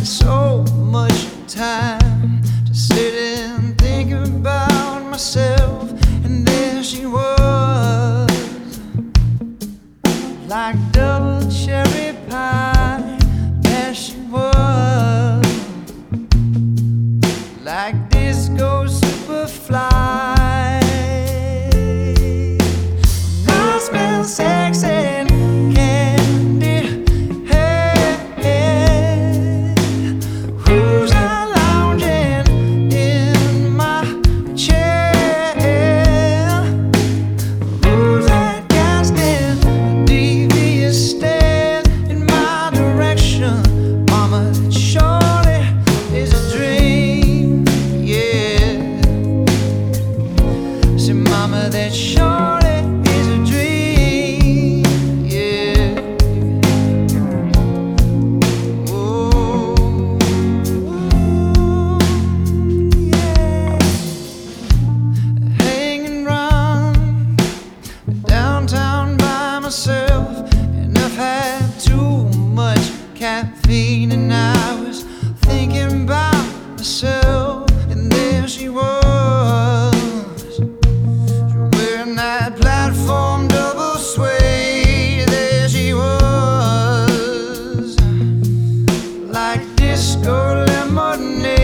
so much time to sit and think about myself, and there she was, like double cherry pie. There she was, like disco superfly. I smell sex and candy. Hey, who's that lounging in my chair? Who's that casting a devious stare in my direction? Mama, that surely is a dream. Yeah, say mama, that surely is a dream. Yeah. Oh, yeah. Hanging round downtown by myself, and I've had too much caffeine, and I was thinking about myself, and there she was, wearing that platform double suede. There she was, like disco lemonade.